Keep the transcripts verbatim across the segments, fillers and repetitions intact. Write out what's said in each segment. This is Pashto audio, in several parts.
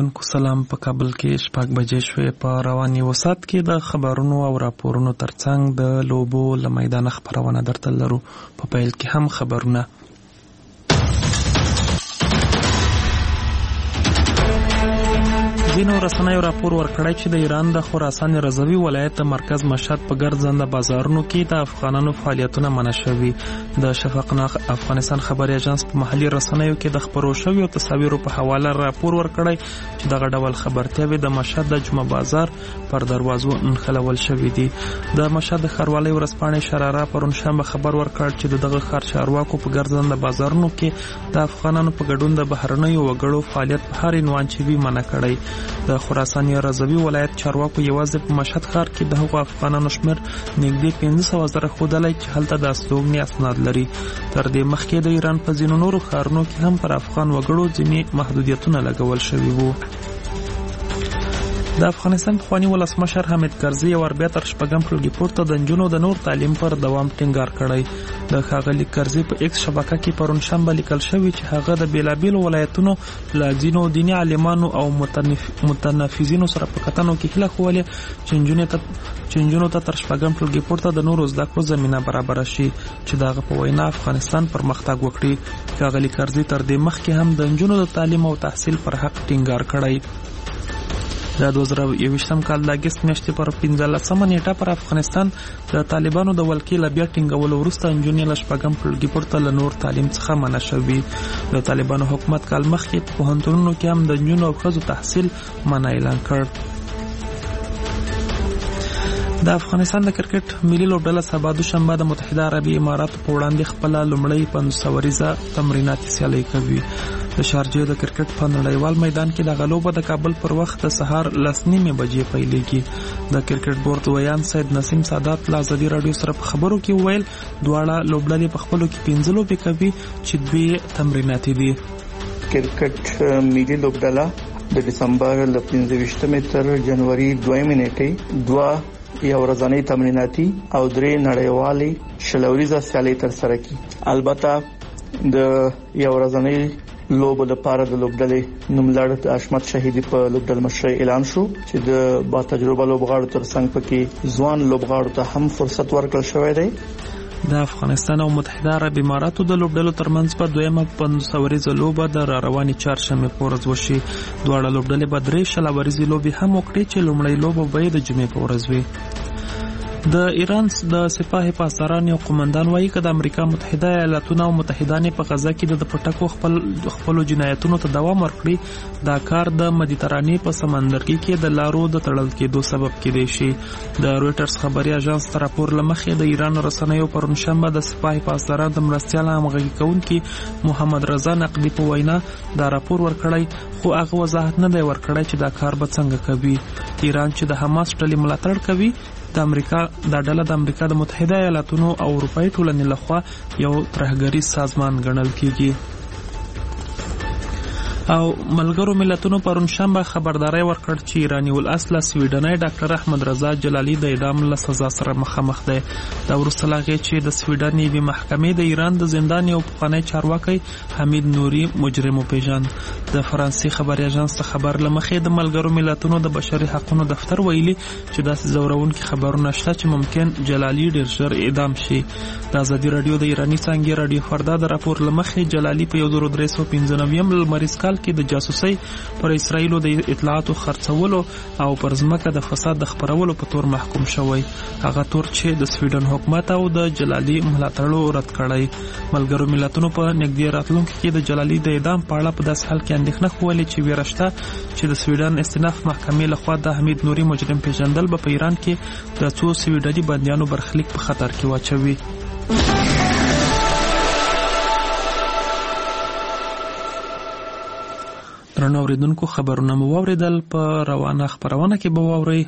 اوریدونکو سلام. په کابل کې شپږ بجې شوې. په رواني وسات کې د خبرونو او راپورونو ترڅنګ د لوبو له میدان خبرونه درته لرو. په پیل کې هم خبرونه. ځینو رسنیو راپور ورکړی چې د ایران د خراسان رضوي ولایت د مرکز مشهد په ګرځنده بازارونو کې د افغانانو فعالیتونه منع شوي. د شفقناق افغانستان خبري اژانس په محلي رسنیو کې د خبرو شویو تصاویرو په حواله راپور ورکړی چې دغه ډول خبرتیاوې د مشهد د جمعه بازار پر دروازو نښلول شوي دي. د مشهد د ښاروالۍ ورځپاڼې شراره پرون شنبه خبر ورکړ چې دغه ښار چارواکو په ګرځنده بازارونو کې د افغانانو په ګډون د بهرنیو وګړو فعالیت په هر عنوان چې وي منع کړی. د خراسان رضوي ولایت چارواکو یوازې په مشهد ښار کې د هغو افغانانو شمېر نږدې پنځه سوه زره ښودلی چې هلته د استوګنې اسناد لري. تر دې مخکې د ایران په ځینو نورو ښارونو کې هم پر افغان وګړو ځینې محدودیتونه لګول شوي وو. د افغانستان پخواني ولسمشر حامد کرزي یو بیا تر شپږم ټولګي پورته د نجونو د نور تعلیم پر دوام ټینګار کړی. د ښاغلي کرزي په ایکس شبکه کې پرون شنبه لیکل شوي چې هغه د بیلابیلو ولایتونو له ځینو دیني عالمانو او متنفذینو سره په کتنو کې هیله ښولې چې نجونو ته تر شپږم ټولګي پورته د نورو زده کړو زمینه برابره شي چې د هغه په وینا افغانستان پرمختګ وکړي. ښاغلي کرزي تر دې مخکې هم د نجونو د تعلیم او تحصیل پر حق ټینګار کړی. د دوه زره یوویشتم کال د اګست میاشتې پر پنځلسمه نیټه پر افغانستان د طالبانو د ولکې له بیا ټینګولو وروسته نجونې له شپږم ټولګي پورته له نور تعلیم څخه منع شوي. د طالبانو حکومت کال مخکې په پوهنتونونو کې هم د نجونو او ښځو تحصیل منع اعلان کړ. د افغانستان د کرکټ ملي لوبډله سبا دوشنبه د متحده عربي اماراتو په وړاندې خپله لومړۍ پنځوس اوریزه تمریناتي سیالۍ کوي. د شارجې د کرکټ په نړیوال میدان کې دغه لوبه د کابل پر وخت د سهار لس نیمې بجې پیلېږي. د کرکټ بورډ ویان سید نسیم سادات له ازادي راډیو سره په خبرو کې وویل دواړه لوبډلې په خپلو کې پنځه لوبې کوي چې دوی تمریناتي دي. کرکټ ملي لوبډله د دسمبر له پنځه ویشتمې تر جنوري دویمې نیټې دوه یو ورځنۍ تمریناتي او درې نړیوالې شل اوریزه سیالۍ ترسره کړي. البته د یو ورځنۍ لوبو لپاره د لوبډلې نوملړ د اشمت شهیدي په لوبډل مشرۍ اعلان شو چې د با تجربه لوبغاړو ترڅنګ پکې ځوان لوبغاړو ته هم فرصت ورکړل شوی دی. د افغانستان او متحده عرب اماراتو د لوبډلو ترمنځ په دویمه پنځوس اوریزه لوبه د راروانې چهارشنبې په ورځ وشي. دواړه لوبډلې به درې شل اوریزې لوبې هم وکړي چې لومړۍ لوبه به د جمعې په ورځ وي. د ایران د سپاه پاسداران یو قومندان وایي که د امریکا متحده ایالاتونه او متحدان په غزا کې د پټکو خپل خپلو جنایتونو ته دوام ورکړي دا کار د مدیترانې په سمندرګي کې د لارو د تړل کېدو سبب کېدای شي. د رویټرز خبري اژانس تر راپور له مخې د ایران رسنیو پرون شنبه د سپاه پاسداران د مرستیال همغږي کوونکي محمد رضا نقدي په وینا دا راپور ورکړی خو هغه وضاحت نه دی ورکړی چې دا کار به څنګه کوي. ایران چې د حماس ډلې ملاتړ کوي د امریکا د ډله د امریکا د متحده ایالاتونو او اروپایي ټولنې لخوا یو ترهګریز سازمان ګڼل کیږي. او ملګرو ملتونو پرون شنبه خبرداري ورکړ چې ایرانی الاصل سویډنۍ ډاکټر احمد رضا جلالی د اعدام له سزا سره مخامخ دی. دا وروسته لا غي چې د سویډن یوې محکمې د ایران د زندان یو پخوانی چارواکي حمید نوري مجرم وپیژند. د فرانسې خبري اژانس ته خبر لمخې د ملګرو ملتونو د بشري حقوقو دفتر ویلي چې داسې زورونکي خبرونه شته چې ممکن جلالی ډیر ژر اعدام شي. د ازادي راډیو د ایرانی څنګه راډیو فردا د راپور لمخې جلالی په یو زر درې سوه پنځه نوي لمریز کال کې د جاسوسۍ پر اسرائیلو د اطلاعاتو خرڅولو او پر ځمکه د فساد د خپرولو په تور محکوم شوی. هغه تور چې د سویډن حکومت او د جلالی ملاتړو رد کړی. ملګرو ملتونو په نږدې راتلونکي کې د جلالی د اعدام په اړه په داسې حال کې اندېښنه ښودلې چې ویره شته چې د سویډن استیناف محکمې لخوا د حمید نوري مجرم پیژندل به په ایران کې د څو سویډني بندیانو برخلیک په خطر کې واچوي. درنو اوریدونکو خبرونه مو واوریدل. په روانه خبرونه کې به واورئ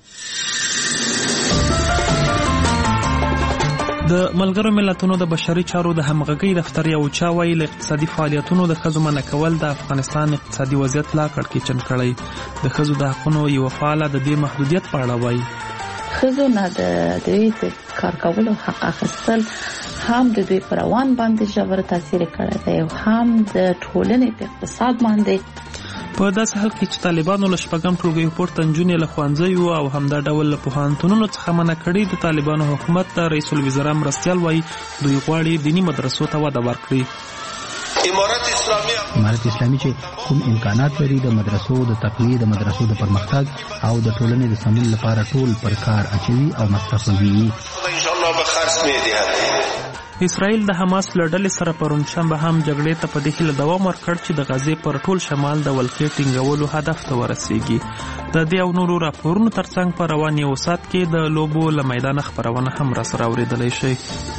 د ملګرو ملتونو د بشري چارو د همغږۍ دفتر یو چا وایي له اقتصادي فعالیتونو د ښځو منع کول د افغانستان اقتصادي وضعیت لا کړکېچن کړی. د ښځو د حقونو یوه فعاله د دې محدودیت په اړه وایي ښځو نه د دوی د کار کولو حق اخیستل هم د دوی پر روان باندې ژور تاثیر کړی دی او هم د ټولنې په اقتصاد باندې. په داسې حال کې چې طالبانو له شپږم ټولګي پورته نجونې له ښوونځیو او همدا ډول له پوهنتونونو څخه منع کړي. د طالبانو حکومت ته رئیس الوزرا مرستیال وایي دوی غواړي دیني مدرسو ته وده ورکړي. امارت اسلامي امارت اسلامي چې کوم امکانات لري د مدرسو د تقویه، د مدرسو د پرمختګ او د ټولنې د سمون لپاره ټول پر کار اچوي او مصرفوي. ان شاء الله به خرج میدهد. اسرائیل د حماس له ډلې سره پرون شنبه هم جګړې ته په دې هیله دوام ورکړ چې د غزې پر ټول شمال د ولکې ټینګولو هدف ته ورسیږي. د دې او نورو راپورونو ترڅنګ په روان یو ساعت کې د لوبو له میدانه خپرونه هم راسره اورېدلی شئ.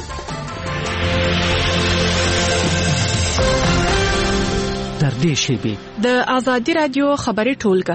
تر دې شیبې د آزادي رادیو خبري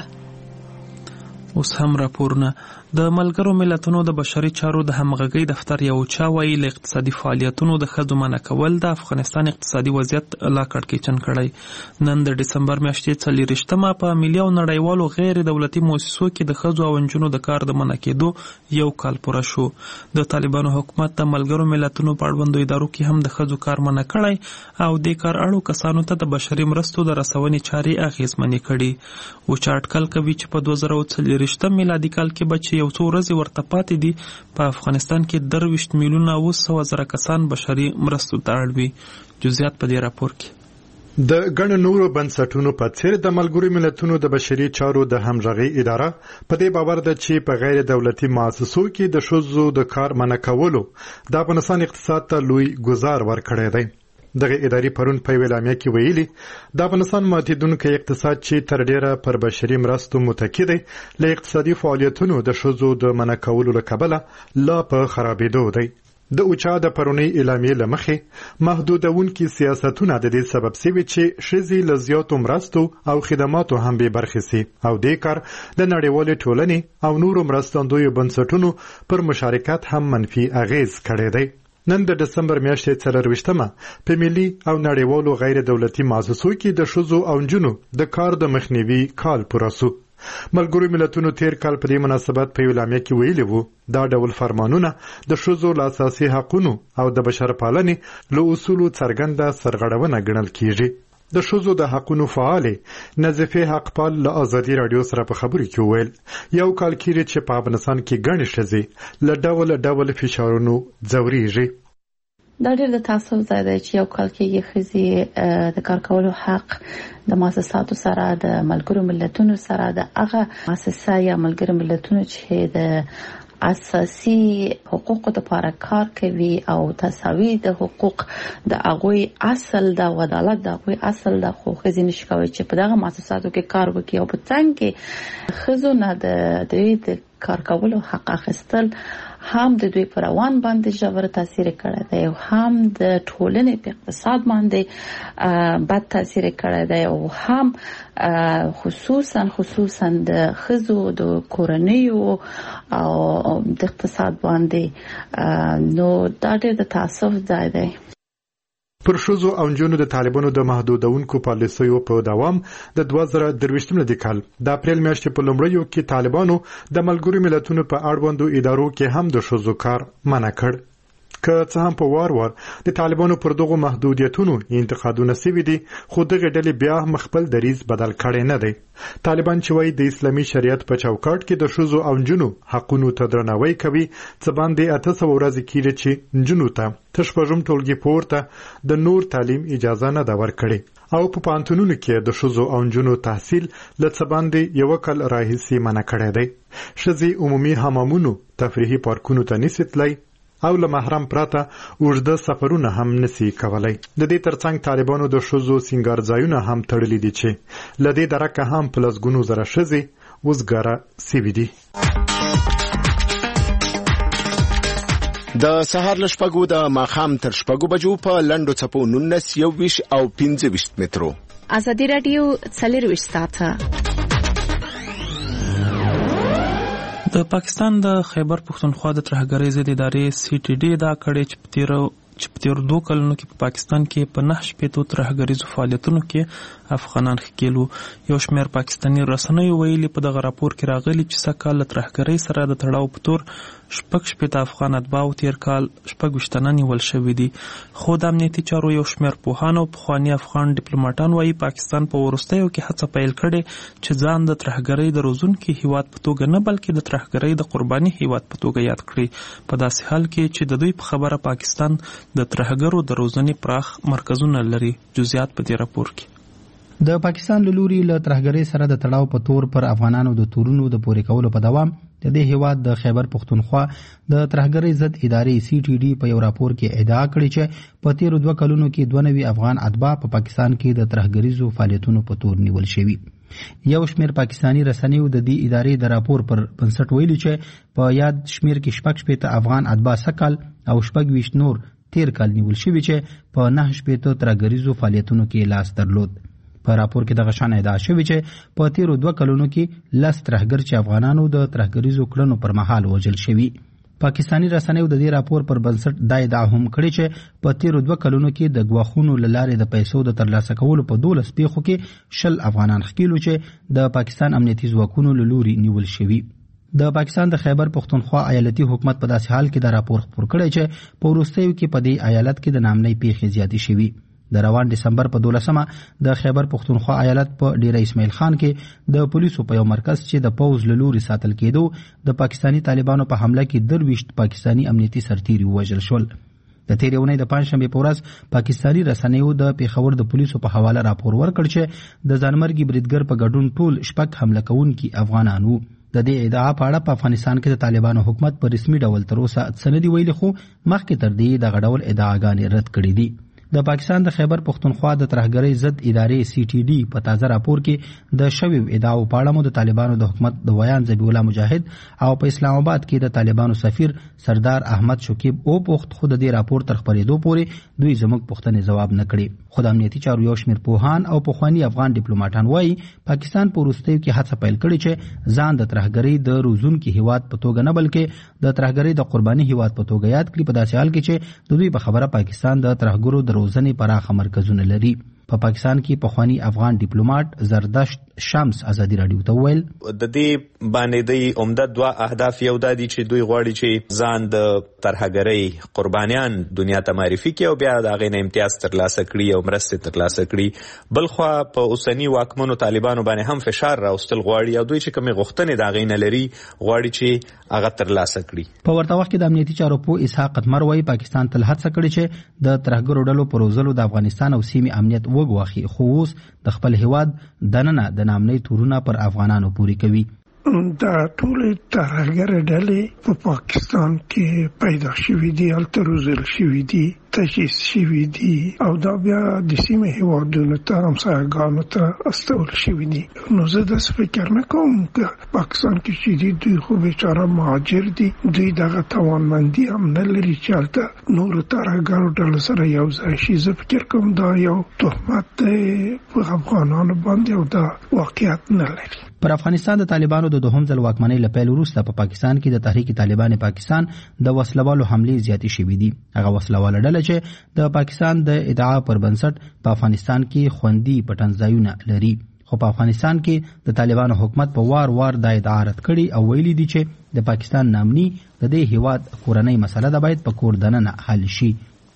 ټولګه. اوس هم راپورونه. د ملګرو ملتونو د بشري چارو د همغږۍ دفتر یو چا وایي له اقتصادي فعالیتونو د ښځو منع کول د افغانستان اقتصادي وضعیت لا کړکېچن کړی. نن د ډسمبر میاشتې څلېرویشتمه په ملي او نړیوالو غیر دولتي مؤسسو کې د ښځو او نجونو د کار د منع کېدو یو کال پوره شو. د طالبانو حکومت د ملګرو ملتونو په اړوندو ادارو کې هم د ښځو کار منع کړی او د کار اړو کسانو ته د بشري مرستو د رسونې چارې اغېزمنې کړي. اوچا اټکل کوي چې په دوه زره څلېرویشتم میلادي کال کې به چې یو څو ورځې ورته پاتې دي په افغانستان کې درویشت میلیونه اوه سوه زره کسان بشري مرستو ته اړ وي. جزئیات په دې راپور کې. د ګڼو نورو بنسټونو په څیر د ملګرو ملتونو د بشري چارو د همغږۍ اداره په دې باور ده چې په غیر دولتي مؤسسو کې د ښځو د کار منع کولو د افغانستان اقتصاد ته لوی ګزار ورکړی دی. دغه ادارې پرون په اعلامیه کې ویلي د افغانستان ماتیدونکی اقتصاد چې تر ډیره پر بشري مرستو متکی دی له اقتصادي فعالیتونو د ښځو د منع کولو له کبله لا په خرابېدو دی. د اوچا د پرونی اعلامیې له مخې محدودونکي سیاستونه د دې سبب سوي چې ښځې له زیاتو مرستو او خدماتو هم بې برخې سي او دې کار د نړیوالې ټولنې او نورو مرستندویو بنسټونو پر مشارکت هم منفي اغیز کړی دی. نن د دسمبر میاشتې څلېرویشتمه په ملي او نړیوالو غیر دولتي مؤسسو کې د ښځو او نجونو د کار د مخنیوي کال پوره سو. ملګرو ملتونو تیر کال په دې مناسبت په اعلامیه کې ویلي وو دا ډول فرمانونه د ښځو له اساسي حقونو او د بشرپالنې له اصولو څرګنده سرغړونه ګڼل کیږي. د ښځو د حقونو فعالې نظیفې حقپال له آزادي راډیو سره په خبرو کې وویل یو کال کېږي چې په افغانستان کې ګڼې ښځې له ډول ډول فشارونو ځورېږي. دا ډېر د تاسف ځای دی چې یو کال کېږي ښځې د کار کولو حق د مؤسساتو سره د ملګرو ملتونو سره د هغه مؤسسه یا ملګرو ملتونو چې د اساسي حقوقو لپاره کار کوي او تساوي د حقوق د هغوی اصل د عدالت د هغوی اصل د خو ښځې نشي کولی چې په دغه مؤسساتو کې کار وکړي او په څنګ کې ښځو نه د دوی د کار کولو حق اخیستل هم د دوی پر روان باندې ژور تاثیر کړی دی او هم د ټولنې په اقتصاد باندې بد تاثیر کړی دی او هم خصوصا خصوصا د ښځو د کورنیو او د اقتصاد باندې نو دا ډېر د تاسف ځای دی. پر ښځو او نجونو د طالبانو د محدودونکو پالیسیو په دوام د دوه زره درویشتم میلادي کال د اپریل میاشتې په لومړیو کې طالبانو د ملګرو ملتونو په اړوندو ادارو کې هم د ښځو کار منع کړ. که څه هم په وار وار د طالبانو پر دغو محدودیتونو انتقادونه سوي دي خو دغه ډلې بیا هم خپل دریځ بدل کړی نه دی. طالبان چې وایي د اسلامي شریعت په چوکاټ کې د ښځو او نجونو حقونو ته درناوی کوي څه باندې اته سوه ورځې کېږي چې نجونو ته تر شپږم ټولګي پورته د نور تعلیم اجازه نه ده ورکړې او په پوهنتونونو کې د ښځو او نجونو تحصیل له څه باندې یوه کال راهیسې منع کړی دی. ښځې عمومي حمامونو تفریحي پارکونو ته نشي تللی او له محرم پرته اوږده سفرونه هم نشي کولی. د دې ترڅنګ طالبانو د ښځو سینګار ځایونه هم تړلي دي چې له دې درکه هم په لسګونو زره ښځې وزګاره سوي دي. د سهار له شپږو د ماښام تر شپږو بجو په لنډو څپو نولس یوویشت او پنځه ویشت مترو. آزادي راډیو څلېرویشت ساعته. د پاکستان د خیبر پښتونخوا د ترهګرۍ ضد ادارې سی ټي ډي دا کړی چې په تیرو چې په تیرو دوه کلونو کې په پاکستان کې په نهه شپېتو ترهګریزو فعالیتونو کې افغانان ښکېل وو. یو شمېر پاکستاني رسنیو ویلي په دغه راپور کې راغلي چې سږ کال له ترهګرۍ سره د تړاو په تور شپږ شپېته افغان اتباعو تیر کال شپږ ویشت تنه نیول شوي دي. خو د امنیتي چارو یو شمېر پوهان او پخواني افغان ډیپلوماټان وایي پاکستان په وروستیو کې هڅه پیل کړې چې ځان د ترهګرۍ د روزونکي هیواد په توګه نه بلکې د ترهګرۍ د قرباني هیواد په توګه یاد کړي، په داسې حال کې چې د دوی په خبره پاکستان د ترهګرو د روزنې پراخ مرکزونه لري. جزئیات په دې راپور کې. د پاکستان له لوري له ترهګرۍ سره د تړاو په تور پر افغانانو د تورونو د پورې کولو په دوام د دې هیواد د خیبر پښتونخوا د ترهګرۍ ضد ادارې سی ټي ډي په یو راپور کې ادعا کړې چې په تیرو دوه کلونو کې دوه نوي افغان اتباع په پاکستان کې د ترهګریزو فعالیتونو په تور نیول شوي. یو شمېر پاکستاني رسنیو د دې ادارې د راپور پر بنسټ ویلي چې په یاد شمېر کې شپږ شپېته افغان اتباع سږ او شپږ ویشت نور تیر کال نیول شوي چې په نهه شپېته ترهګریزو فعالیتونو کې لاس درلود. په راپور کې دغه شان ادعا شوې چې په تیرو دوه کلونو کې لس ترهګر چې افغانانو د ترهګریزو کړنو پر مهال وژل شوي. پاکستاني رسنیو د دې راپور پر بنسټ دا ادعا هم کړې چې په تیرو دوه کلونو کې د ګواښونو له لارې د پیسو د ترلاسه کولو په دولس پیښو کې شل افغانان ښکیلو چې د پاکستان امنیتي ځواکونو له لوري نیول شوي. د پاکستان د خیبر پښتونخوا ایالتي حکومت په داسې حال کې دا راپور خپور کړی چې په وروستیو کې په دې ایالت کې د نامنۍ پیښې زیاتې شوي. د روان ډسمبر په دولسمه د خیبر پښتونخوا ایالت په ډیره اسماعیل خان کې د پولیسو په یو مرکز چې د پوز له لوري ساتل کېدو د پاکستاني طالبانو په حمله کې درویشت پاکستاني امنیتي سرتیري ووژل شول. د تېرې اونۍ د پنجشنبې په ورځ پاکستاني رسنیو د پېښور د پولیسو په حواله راپور ورکړ چې د ځانمرګي بریدګر په ګډون ټول شپږ حمله کوونکي افغانان وو. د دې ادعا په اړه په افغانستان کې د طالبانو حکومت په رسمي ډول تر اوسه څه نه دي ویلي، خو مخکې تر دې دغه ډول ادعاګانې رد کړې دي. د پاکستان د خیبر پښتونخوا د ترهګرۍ ضد ادارې سی ټي ډي په تازه راپور کې د شویو ادعاو په اړه مو د طالبانو د حکومت د ویان ذبیح الله مجاهد او په اسلام آباد کې د طالبانو سفیر سردار احمد شکیب او پوښت خو د دې راپور تر خپرېدو پورې دوی زموږ پوښتنې ځواب نه کړي. خو د امنیتي چارو یو شمېر پوهان او پخواني افغان ډیپلوماټان وایي پاکستان په وروستیو کې هڅه پیل کړې چې ځان د ترهګرۍ د روزونکي هیواد په توګه نه بلکې د ترهګرۍ د قرباني هیواد په توګه یاد کړي، په داسې حال کې چې د دوی په خبره پاکستان د ترهګرو د روزنې پراخه مرکزونه لري. په پاکستان کې پخوانی افغان ډیپلوماټ زردشت شمس ازادي راډیو ته ویل د دې باندې د عمده دوه اهداف یو د دي چې دوی غواړي چې ځان د ترهګرۍ قربانیان دنیا ته معرفي کړي او بیا د هغې نه امتیاز ترلاسه کړي او مرستې ترلاسه کړي. بلخوا په اوسني واکمنو طالبانو باندې هم فشار راوستل غواړي او دوی چې کومې غوښتنې د هغې نه لري غواړي چې هغه ترلاسه کړي. په ورته وخت کې د امنیتي چارو پوه اسحاق قدمر وایي پاکستان تل هڅه کړې چې د ترهګرو ډلو په روزلو د افغانستان او سیمې امنیت وګواخي، خو اوس د خپل هیواد دننه د نامنۍ تورونه پر افغانانو پوری کوي. دا ټول ترهګر ډلې په پاکستان کې پیدا شوې دي، هلته روزل شوې دي، تجهیز شوې دي او دا بیا د سیمې هیوادونو ته همسایه‌ګانو ته استول شوې دي. نو زه داسې فکر نه کوم که پاکستان کې چې دي دوی خو بیچاره مهاجر دي، دوی دغه توانمندي هم نه لري چې هلته نورو ترهګرو ډلو سره یو ځای شي. زه فکر کوم دا یو تهمت دی په افغانانو باندې او دا واقعیت نه لري. پر افغانستان د طالبانو د دوهم ځل واکمنۍ له پیل وروسته په پاکستان کې د تحریک طالبان پاکستان د وسلوالو حملې زیاتې شوې دي. هغه وسلواله ډله چې د پاکستان د ادعا پر بنسټ په افغانستان کې خوندي پټنځایونه لري، خو په افغانستان کې د طالبانو حکومت په وار وار د ادعا رد کړي او ویلي دي چې د پاکستان نامني د دې هیواد کورنۍ مسله ده باید په کور دننه حل شي.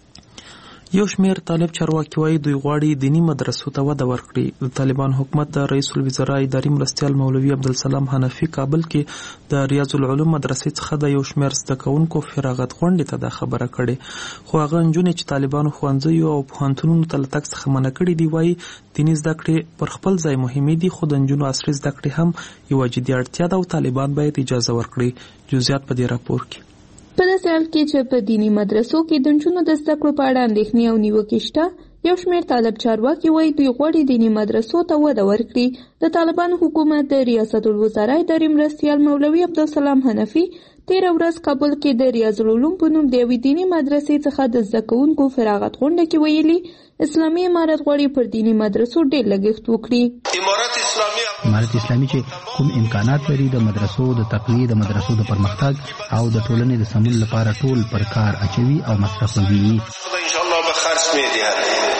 یو شمېر طالب چارواکي وایي دوی غواړي دیني مدرسو ته وده ورکړي. د طالبان حکومت د رئیس الوزرا اداري مرستیال مولوي عبدالسلام حنفي کابل کې د ریاض العلوم مدرسې څخه د یو شمېر زده کوونکو فراغت غونډې ته دا خبره کړې، خو هغه نجونې چې طالبانو ښوونځیو او پوهنتونونو ته له تګ څخه منع کړي دي وایي دیني زده کړې پر خپل ځای مهمې دي، خو د نجونو عصري زده کړې هم یوه جدي اړتیا ده او طالبان باید اجازه ورکړي. جزئیات په دې راپور کې. په داسې حال کې چې په دیني مدرسو کې د نجونو د زده کړو په اړه اندېښنې او نیوکې شته، یو شمېر طالب چارواکي وایي دوی غواړي دیني مدرسو ته وده ورکړي. د طالبانو حکومت د ریاست الوزرا اداري مرستیال مولوي عبدالسلام حنفي تېره ورځ کابل کې د ریاض العلوم په نوم د یوې دیني مدرسې څخه د زده کوونکو فراغت غونډه کې ویلي اسلامي امارت غواړي پر دیني مدرسو ډېر لګښت وکړي. امارت اسلامي امارت اسلامي چې کوم امکانات لري د مدرسو د تقویې، د مدرسو د پرمختګ او د ټولنې د سمون لپاره ټول پر کار اچوي او مصرفوي.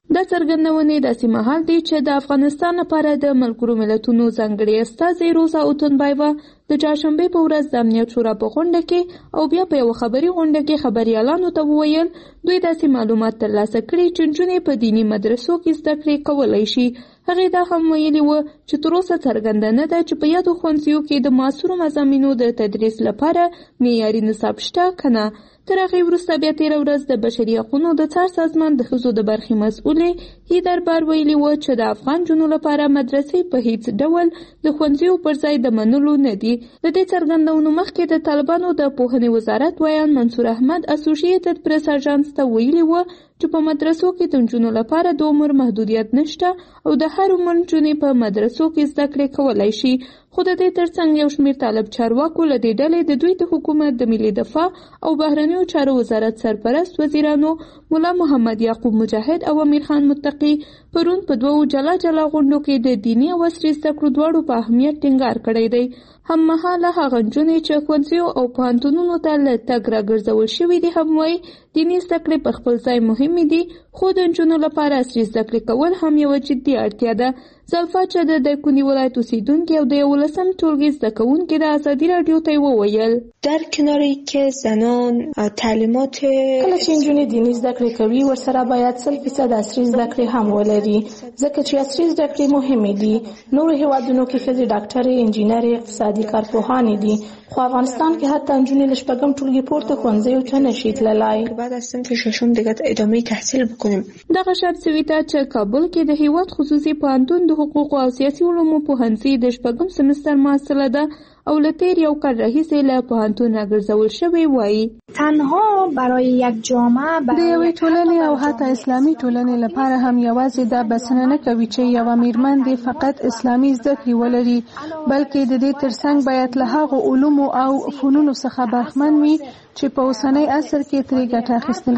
دا څرګندونې داسې مهال دي چې د افغانستان لپاره د ملګرو ملتونو ځانګړي استازی روزا اوتونبایوا د چهارشنبې په ورځ د امنیت شورا په غونډه کې او بیا په یو خبري غونډه کې خبريالانو ته وویل دوی داسې معلومات ترلاسه کړي چې نجونې په دیني مدرسو کې زده کړې کولی شي. هغې دا هم ویلي وو چې تر اوسه څرګنده نه ده چې په یادو ښوونځیو کې د معاصرو مضامینو د تدریس لپاره معیاري نصاب شته که نه. تر هغې وروسته بیا تېره ورځ د بشري حقونو د څار سازمان د ښځو د برخې مسؤلې هیدر بار ویلي وو چې د افغان جنو لپاره مدرسې په هیڅ ډول د ښوونځیو پر ځای د منلو نه دي. د دې څرګندونو مخکې د طالبانو د پوهنې وزارت ویان منصور احمد اسوسییټډ پریس اژانس ته ویلي وو چې په مدرسو کې د نجونو لپاره د عمر محدودیت نشته او د هر عمر نجونې په مدرسو کې زده کړې کولی شي. خو د دې ترڅنګ یو شمېر طالب چارواکو له دې ډلې د دوی د حکومت د ملي دفاع او بهرنیو چارو وزارت سرپرست وزیرانو مولا محمد یعقوب مجاهد او امیر خان متقي پرون په دوو جلا جلا غونډو کې د دیني او عصري زده کړو دواړو په اهمیت ټینګار کړی دی. هممهاله هغه نجونې چې ښوونځیو او پوهنتونونو ته له تګ راګرځول شوي دي هم وایي دیني زده کړې په خپل ځای مهمې دي خو د نجونو لپاره عصري زده کړې کول هم یوه جدي اړتیا ده. زلفا چې د دایکنډي ولایت اوسیدونکې او د یولسم ټولګي زده کوونکې د ازادي راډیو ته یې وویل در کنار که زنان تعلیمات کله چې نجونې دیني زده کړې کوي ورسره باید سل فیصد عصري زده کړې هم ولري ځکه چې عصري زده کړې مهمې دي. نورو هیوادونو کې ښځې ډاکټرې انجینرې اقتصادي کارپوهانې دي خو افغانستان کې حتی نجونې له شپږم ټولګي پورته ښوونځیو ته نشي تللی. بعد از صنف ششم دیگه ادامه تحصیل بکنیم. دغه شرط سوي ته چې کابل کې د هیواد خصوصي پوهنتون د حقوقو او سیاسي علومو پوهنځي د شپږم سمستر محصله ده او له تیر یو کال راهیسې له پوهنتون راګرځول شوی وایي تنها برای یک جامعه د یوې ټولنې او حتی اسلامي ټولنې لپاره هم یوازې دا بسنه نه کوي چې یوه میرمن دې فقط اسلامي زده کړې ولري بلکې د دې ترڅنګ باید له هغو علومو او فنونو څخه برخمن وي چې په اوسنی عصر کې ترې ګټه اخیستل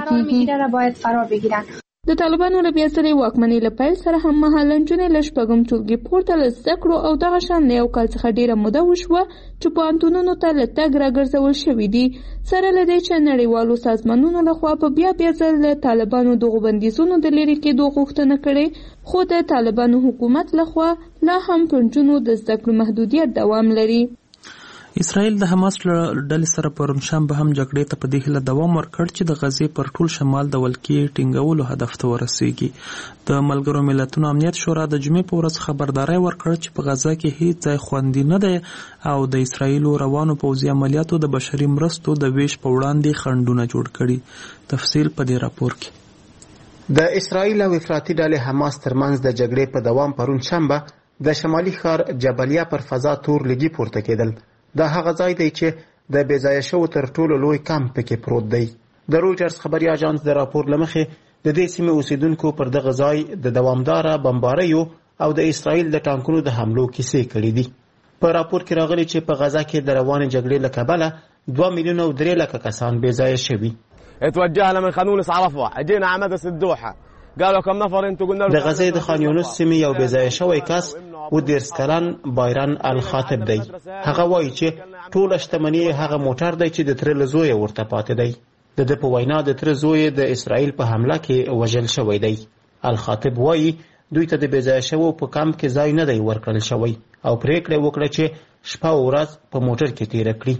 کیږي. د طالبانو له بیا ځلې واکمنۍ له پیل سره هم مهاله نجونې له شپږم ټولګي پورته له زده کړو او دغه شان له یو کال څخه ډېره موده وشوه چې پوهنتونونو ته له تګ راګرځول شوي دي. سره له دې چې نړیوالو سازمانونو لخوا په بیا بیا ځل له طالبانو دغو بندیزونو د لرې کېدو غوښتنه کړې خو د طالبانو حکومت لخوا لا هم په نجونو د زده کړو محدودیت دوام لري. اسرائیل د حماس ډلې سره پرون شنبه هم جګړې ته په دې هیله دوام ورکړ چې د غزې پر ټول شمال د ولکې ټینګولو هدف ته ورسیږي. د ملګرو ملتونو امنیت شورا د جمعې په ورځ خبرداری ورکړ چې په غزه کې هیڅ ځای خوندي نه دی او د اسرائیل روانو پوځي عملیاتو د بشري مرستو د ویش په وړاندې خنډونه جوړ کړي. تفصیل په دې راپور کې. د اسرائیل او افراطي ډلې حماس ترمنځ د جګړې په دوام پرون شنبه د شمالي ښار جبلیه پر فضا تور لګي پورته کېدل. دا هغه ځای دی چې د بې ځایه شوو تر ټولو لوی کمپ پکې پروت دی. د رویټرز خبري اژانس د راپور له مخې د دې سیمې اوسیدونکو پر دغه ځای د دوامداره بمباریو او د اسرائیل د ټانکونو د حملو کیسې کړي دي. په راپور کې راغلي چې په غزه کې د روانې جګړې له کبله دوه میلیونه او درې لکه کسان بې ځایه شوي. توجهنا من خان يونس عرفه اجينا عمدس الدوحه قالوا كم نفر انتم قلنا د غزې د خان یونس سیمې یو بې ځایه شوی کس و دیرس کلن بایرن الخاطب دی. هغه وایي چې ټوله شتمني هغه موټر دی چې د تره له زویه ورته پاتې دی. د ده په وینا د تره زوی د اسرائیل په حمله کې وژل شوی دی. الخاطب وایي دوی ته د بې ځایه شوو په کمپ کې ځای نه دی ورکړل شوی او پریکړه وکړه چې شپه او ورځ په موټر کې تیره کړي.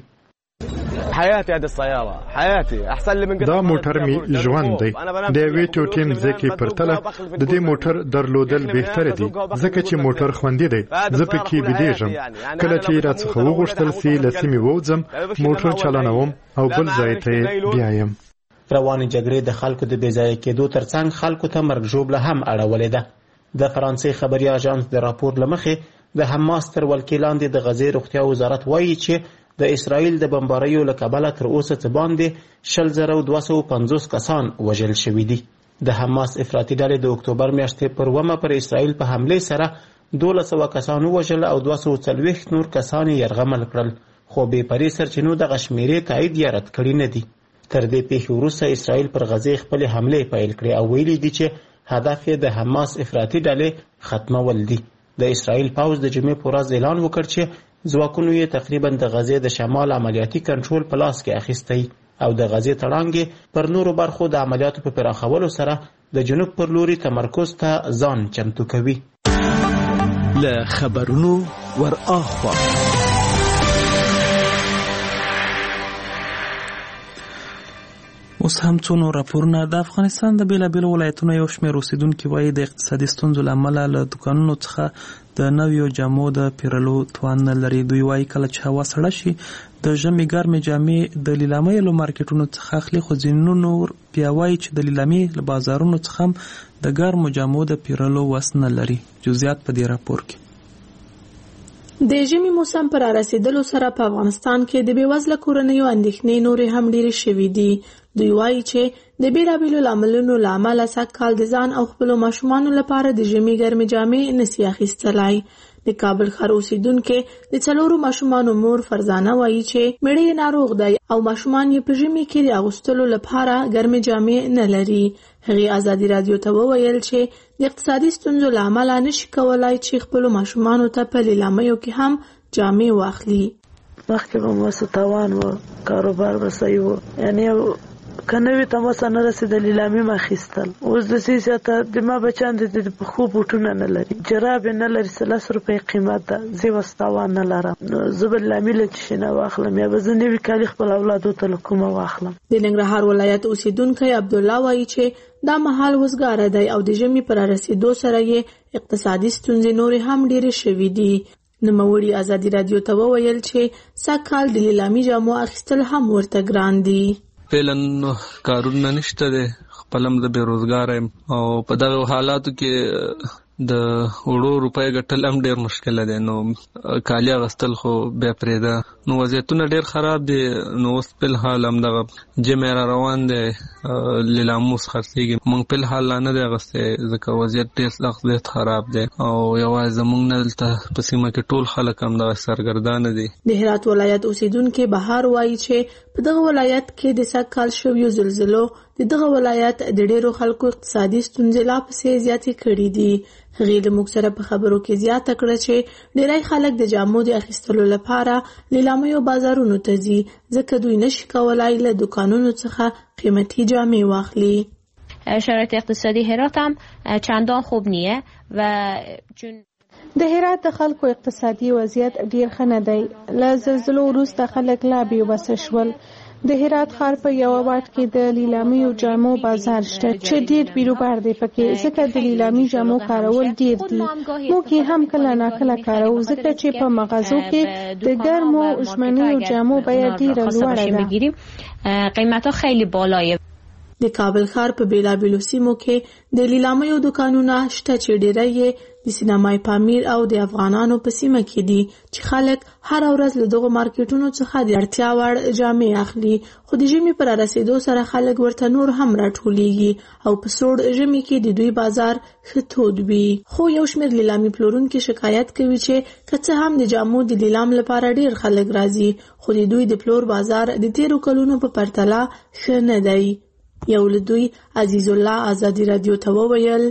حياتي هذه السيارة حياتي أحسن لي من دا موټر می ژوند دی. د یوې ټوټې مځکې پر تله د دې موټر درلودل بهتره دي ځکه چې موټر خوندي دی. زه پکې بېدېږم. کله چې راڅخه وغوښتل سي له سیمې ووځم موټر چلانوم او بل ځای ته بیایم. روانې جګړې د خلکو د بې ځایه کېدو ترڅنګ خلکو ته مرګ ژوبله هم اړولې ده. د فرانسې خبري اژانس د راپور له مخې د حماس تر ولکې لاندې د غزې روغتیا وزارت وایي چې د اسرائیل د بمباریو له کبله تر اوسه څه باندې شل زره دوه سوه پنځوس کسان وژل شوي دي. د حماس افراطي ډلې د اکتوبر میاشتې پر اوومه پر اسرائیل په حملې سره دولس سوه کسان ووژل او دوه سوه څلوېښت نور کسان یې یرغمل کړل خو بې پرې سرچینو دغه شمېرې تایید یا رد کړي نه دي. تر دې پیښې وروسته اسرائیل پر غزې خپلې حملې پیل کړې او ویلي دي چې هدف یې د حماس افراطي ډلې ختمول دي. د اسرائیل پوځ د جمعې په ورځ اعلان وکړ چې ځواکونو یې تقریبا د غزې د شمال عملیاتي کنټرول په لاس کې اخیستی او د غزې تړانګې پر نورو برخو د عملیاتو په پراخولو سره د جنوب پر لوري تمرکز ته ځان چمتو کوي. له خبرونو ور اخوا اوس هم څو نور راپورونه. د افغانستان د بیلابیلو ولایتونو یو شمېر اوسیدونکي وایي د اقتصادي ستونزو له امله له دوکانونو څخه د نویو جامو د پیرلو توان نه لري. دوی وایي کله چې هوا سړه شي د ژمي ګرمې جامې د لیلامۍ له مارکیټونو څخه اخلي، خو ځینې نور بیا وایي چې د لیلامۍ له بازارونو څخه هم د ګرمو جامو د پیرلو وس نه لري. جزئیات په دې راپور کې. د ژمي موسم پر رسیدلو سره په افغانستان کې د بېوزله کورنیو اندېښنې نورې هم ډېرې شوې دي. دوی وایي چې د بیلابیلو لاملونو له امله سږ کال د ځان او خپلو ماشومانو لپاره د ژمي ګرمې جامې نسي اخیستلی. د کابل ښار اوسیدونکې د څلورو ماشومانو مور فرزانه وایي چې مېړه یې ناروغ دی او ماشومان یې په ژمي کې د اغوستلو لپاره ګرمې جامې نه لري. هغې ازادي رادیو ته وویل چې د اقتصادي ستونزو له امله نشي کولای چې خپلو ماشومانو ته په لیلامیو کې هم جامې واخلي. مخکې به مو څه توان و، کاروبار به صحیح و، یعنې که نوي ته مو څه نه رسېدل لیلامي مه اخیستل. اوس د سې زیاته د ما بچیان د پښو بوټونه نه لري، جراب یې نه لري، سلس روپۍ قیمت ده، زه یې اوس توان نه لرم. نو زه به لیلامي له چې شي نه واخلم یا به زه نوي کالي خپل اولادو ته له کومه واخلم. د ننګرهار ولایت اوسیدونکی عبدالله وایي چې دا مهال وزګاره دی او د ژمي پر رسیدو سره یې اقتصادي ستونزې نورې هم ډېرې شوې دي. نوموړي ازادي رادیو ته وویل چې سږ کال د لیلامي جامو اخیستل هم ورته ګران دي. فعلا کارونه نشته دی، خپلم د بیروزګار یم او په دغه حالاتو کې د وړو روپۍ ګټل هم ډېر مشکله دی. نو کالي اغوستل خو بیا پرېږده. نو وضعیتونه ډېر خراب دي. نو اوس په الحال همدغه جمع را روان دی، لیلامو اوس خرڅېږي. موږ په الحال لا نه دی اغوستی ځکه وضعیت ډېر سخت زیات خراب دی او یوازې زموږ نه دلته په سیمه کې ټول خلک همدغه سرګردانه دي. د هرات ولایت اوسیدونکی بهار وایي چې په دغه ولایت کې د سږ کال شویو زلزلو د دغه ولایت د ډېرو خلکو اقتصادي ستونزې لا پسې زیاتې کړي دي. هغې له موږ سره په خبرو کې زیاته کړه چې ډېری خلک د جامو د اخیستلو لپاره لیلامیو بازارونو ته ځي ځکه دوی نشي کولای له دوکانونو څخه قیمتي جامې واخلي. شرایط اقتصادی هرات هم چندان خوب نیه و چون د هرات د خلکو اقتصادي وضعیت ډیر ښه نه دی. له زلزلو وروسته خلک لا بېوسه شول. د هرات ښار په یوه واټ کې د لیلامي جامو بازار شته چې ډیر بیروبار دی پکې، ځکه د لیلامي جامو کارول ډیر دي. موږ یې هم کله ناکله کاروو ځکه چې په مغازو کې د ګرمو ژمنیو جامو بیه ډیره لوړه ده. قیمتها خیلی بالایه. د کابل ښار په بیلابیلو سیمو کې د لیلامیو دوکانونه شته چې ډیری یې د سینمای پامیر او د افغانانو په سیمه کې دي چې خلک هر ورځ له دغو مارکیټونو څخه د اړتیا وړ جامې اخلي. خو د ژمي پر رسیدو سره خلک ورته نور هم راټولیږي او په سوړ ژمي کې د دوی بازار ښه تود وي. خو یو شمېر لیلامي پلورونکي شکایت کوي چې که څه هم د جامو د لیلام لپاره ډیر خلک راځي خو د دوی د پلور بازار د تیرو کلونو په پرتله ښه نه دی. یو له دوی عزیز الله ازادي رادیو ته وویل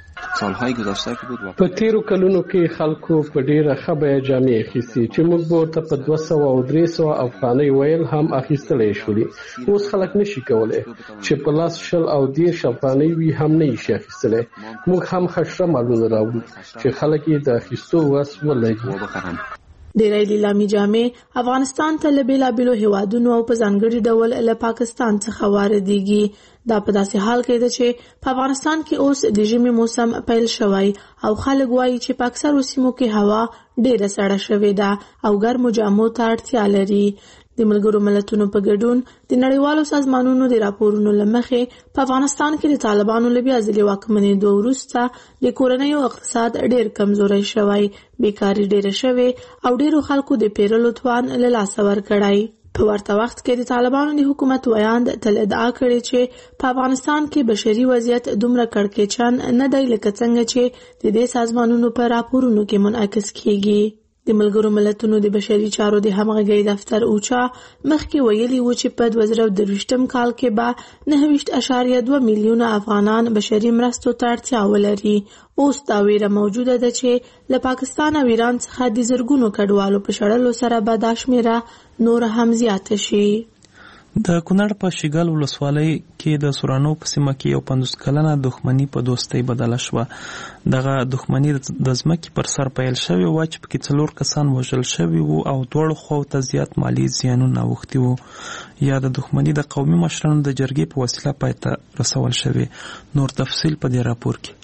په تیرو کلونو کې خلکو په ډیره ښه بیه جامې اخیستې چې موږ به ورته په دوه سوه او درې سوه افغانۍ ویل هم اخیستلی شولې. اوس خلک نشي کولی چې په لاس شل او دېرش افغانۍ وي هم نه یې شي اخیستلی. موږ هم ښه مالونه راوړو چې خلک یې د اخیستو وس ولري. ډېری لیلامي جامې افغانستان ته له بېلابېلو هیوادونو او په ځانګړي ډول له پاکستان څخه واردېږي. دا په داسې حال کې ده چې په افغانستان کې اوس د ژمي موسم پیل شوی او خلک وایي چې په اکثرو سیمو کې هوا ډېره سړه شوې ده او ګرمو جامو ته اړتیا لري. د ملګرو ملتونو په ګډون د نړیوالو سازمانونو د راپورونو له مخې په افغانستان کې د طالبانو له بیا ځلې واکمنېدو وروسته د کورنیو اقتصاد ډېر کمزوری شوی، بیکاري ډېره شوې او ډېرو خلکو د پیرلو توان له لاسه ورکړی. په ورته وخت کې د طالبانو د حکومت ویاند تل ادعا کړې چې په افغانستان کې بشري وضعیت دومره کړکېچن نه دی لکه څنګه چې د دې سازمانونو په راپورونو کې منعکس کیږي. د ملګرو ملتونو د بشري چارو د همغږۍ دفتر اوچا مخکې ویلي و چې په دوه زره درویشتم کال کې به نهه ویشت اعشاریه دوه میلیونه افغانان بشري مرستو ته اړتیا ولري. اوس دا ویره موجوده ده چې له پاکستان او ایران څخه د زرګونو کډوالو په شړلو سره به دا شمېره نور هم زیاته شي. د کونړ په شیګل ولسوالۍ کې د سورانو په سیمه کې یو پنځوس کلنه دښمني په دوستۍ بدله شوه. دغه دښمني د ځمکې پر سر پیل شوې وه چې پکې څلور کسان وژل شوي وو او دواړو خواو ته زیات مالي زیانونه اوښتي وو. یا د دښمني د قومي مشرانو د جرګې په وسیله پای ته رسول شوې. نور تفصیل په دې راپور کې.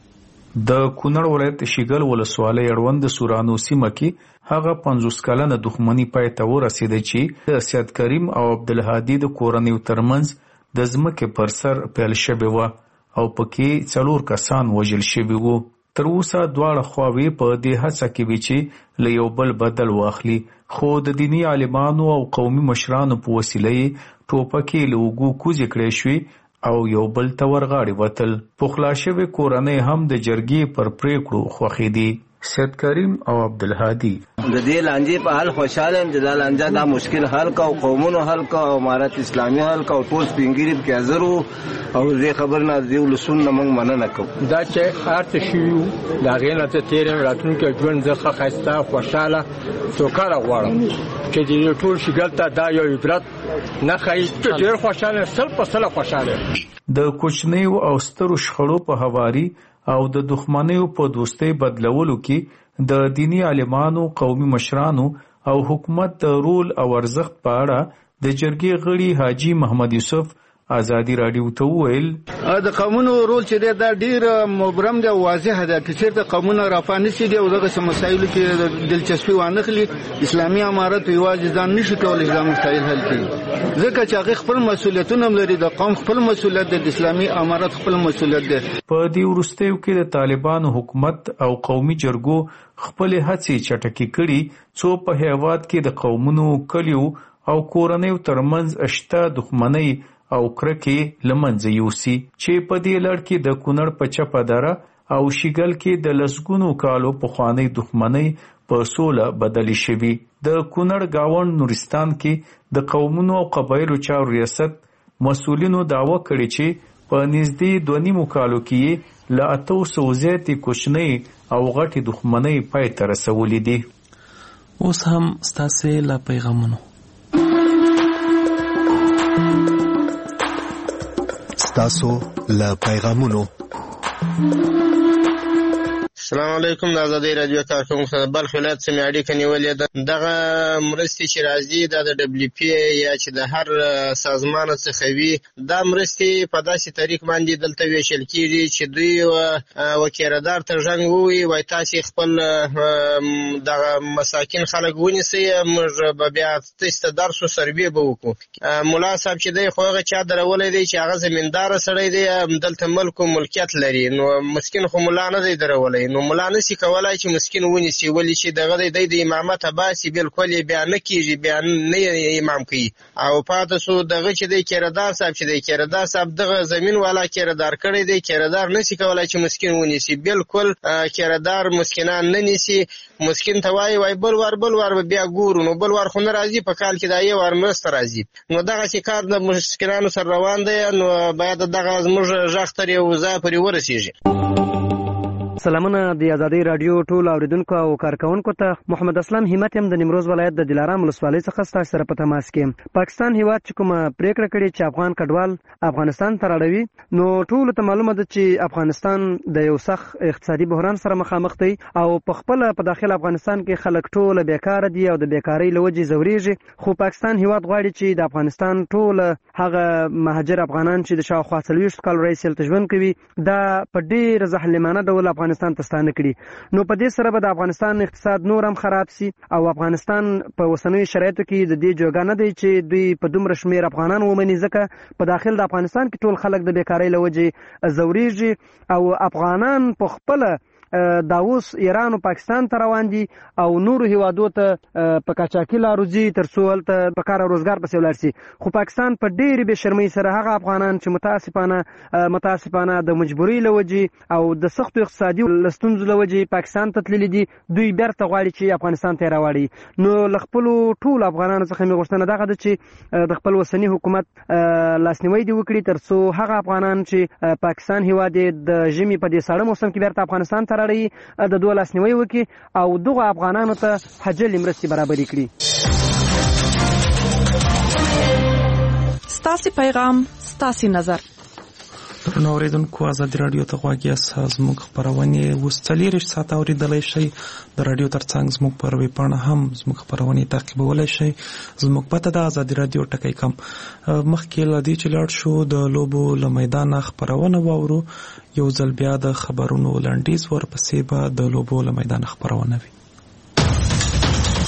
د کونړ ولایت شیګل ولسوالۍ اړوند سورانو سیمه کې هغه پنځوس کلنه دښمني پای ته ورسېده چې د سید کریم او عبدالهادي د کورنیو ترمنځ د ځمکې پر سر پیل شوې وه او پکې څلور کسان وژل شوي وو. تر اوسه دواړه خواوې په دې هڅه کې وي چې له یو بل بدل واخلي، خو د دیني عالمانو او قومي مشرانو په وسیله یې ټوپکې له اوږو کوزې کړې شوې او یو بل ته ورغاړې وتل. پخلا شوې کورنۍ هم د جرګې پر پریکړو خوښې دي. سید کریم او عبدالهادي د دې لانجې په حل خوشاله یم چې دا لانجه دا مشکل حل کا او قومونو حل کا او امارت اسلامي حل کا او ټول سپینګیری په حاضر وو او دې خبر نه دی ولسون نه موږ مننه کوو. دا چې ارته شي دا غینه ته تیر راتلونکي ژوند زخه خسته خوشاله سوکاره غواړم چې دې ټول شګل ته دا یو عبرت نه خای ته ډیر خوشاله سل په سل خوشاله. د کوچنیو او سترو شخړو په هواري او د دښمنیو په دوستۍ بدلولو کې د دینی عالمانو، قومي مشرانو او حکومت د رول او ارزښت په اړه د جرګې غړي حاجی محمد یوسف ازادي راډیو ته وویل د قومونو رول چې دا ډیر مبرم دی او واضح دی چې چیرته قومونه رافانه سي دی او دغه مسایلو کې دلچسپي وانخلي. اسلامي امارت یوازې ځان نشي کولای دا مسایل حل کړي ځکه چې هغه خپل مسولیتونه لري. د قوم خپل مسولیت دی، د اسلامي امارت خپل مسولیت دی. په دې وروستیو کې د طالبانو حکومت او قومي جرګو خپل هڅې چټکې کړي څو په هیواد کې د قومونو، کلیو او کورنیو ترمنځ اشته دښمنۍ او کرکې لمنځه یوسي چې په دې لړ کې د کونړ په چپه دره او شیګل کې د لسګونو کالو پخوانۍ دښمنۍ په سوله بدلې شوي. د کونړ گاوند نورستان کې د قومونو او قبایلو چارو ریاست مسؤلینو دعوه کړې چې په نږدې دوه نیمو کالو کې له اتو سوو زیاتې کوچنۍ او غټې دښمنۍ پای ته رسولې دي. اوس هم ستاسې له پیغامونو ستاسو له پیغامونو. السلام علیکم. د آزادۍ رادیو کارکونکو سره بلخ ولایت سیمې اړیکه نیولې ده. دغه مرستې چې راځي دا د ډبلیو پی یا چې د هر سازمان څخه وي، دا مرستې په داسې طریق باندې دلته ویشل کېږي چې دوی وکیردار ته زنګ ووایي وایي تاسې خپل دغه مساکین خلک ونیسئ، موږ به بیا تاسې ته درس و سروې به وکړو. ملا صاحب چې دی خو هغه چا درولی دی چې هغه زمینداره سړی دی، دلته ملک و ملکیت لري، نو مسکین خو ملا نه دی درولی. نو ملا نسی کولای چې مسکین ونیسي، ولې چې دغه د امامت باسي بالکل بیا نه کیږي، بیا نه امام کوي. او پاتې سو دغه چې د کیردار صاحب چې د کیردار صاحب دغه زمين والا کیردار کړی دی، کیردار نسی کولای چې مسکین ونیسي، بالکل کیردار مسکینان نه نیسي. مسکین ته وای وای بل ور بل ور بیا ګورو، نو بل ور خو نه راځي، په کال کې دا یو ور مرسته راځي. نو دغه چې کار د مسکینانو سره روان دی، نو باید دغه زموږ غږ تر یو ځای پورې ورسیږي. سلامونه د آزادۍ رادیو ټول اوریدونکو او کارکونکو ته. محمد اسلام همت هم د نیمروز ولایت د دلارام ولسوالۍ څخه ستاسو سره په تماس کې. پاکستان هیواد چې کومه پریکړه کړې چې افغان کډوال افغانستان ته راړوي، نو ټول ته معلومه ده چې افغانستان د یو سخت اقتصادي بحران سره مخامخ دی او په خپل په داخل افغانستان کې خلک ټول بیکار دي او د بیکاری لوجې زوريږي. خو پاکستان هیواد غواړي چې د افغانستان ټول هغه مهاجر افغانان چې د شاوخوا څلوېښت کال راهیسې هلته ژوند کوي دا په ډېر ظالمانه ډول افغانستان ته ستانه کړي. نو په دې سره به د افغانستان اقتصاد نور هم خراب سي او افغانستان په اوسنیو شرایطو کې د دې جوګه نه دی چې دوی په دومره شمېر افغانان ومني، ځکه په داخل د افغانستان کې ټول خلک د بیکارۍ له وجې زورېږي او افغانان په خپله دا اوس ایران او پاکستان ته روان دي او نورو هیوادو ته په کاچاکي لارو ځي تر څو هلته په کار او روزګار پسې ولاړ شي. خو پاکستان په ډېرې بې شرمۍ سره هغه افغانان چې متاسفانه متاسفانه د مجبورۍ له وجې او د سختو اقتصادي ستونزو له وجې پاکستان ته تللي دي، دوی بیرته غواړي چې افغانستان ته یې راوړي. نو له خپلو ټولو افغانانو څخه مې غوښتنه دغه ده چې د خپل اوسني حکومت لاسنیوی دې وکړي تر څو هغه افغانان چې پاکستان هیواد یې د ژمي په دې ساړه موسم کې بیرته افغانستان ته د دوه لاسنیوی وکړي او دغه افغانانو ته حجلې مرستې برابرې کړي. ستاسو پیغام ستاسو نظر. درنو اوریدونکو ازادي رادیو ته غواړي اساس موږ خبرونه وستلیریش ساته اوریدلای شي د رادیو ترڅنګ زموږ پر وی پاڼه هم زموږ خبرونه تعقیبولای شي. زموږ پته د ازادي رادیو ټکی کم مخکې لدی چې لاړ شو د لوبو له میدان خبرونه واورو. یو ځل بیا د خبرونو لنډیز ورپسې به د لوبو له میدان خبرونه وي.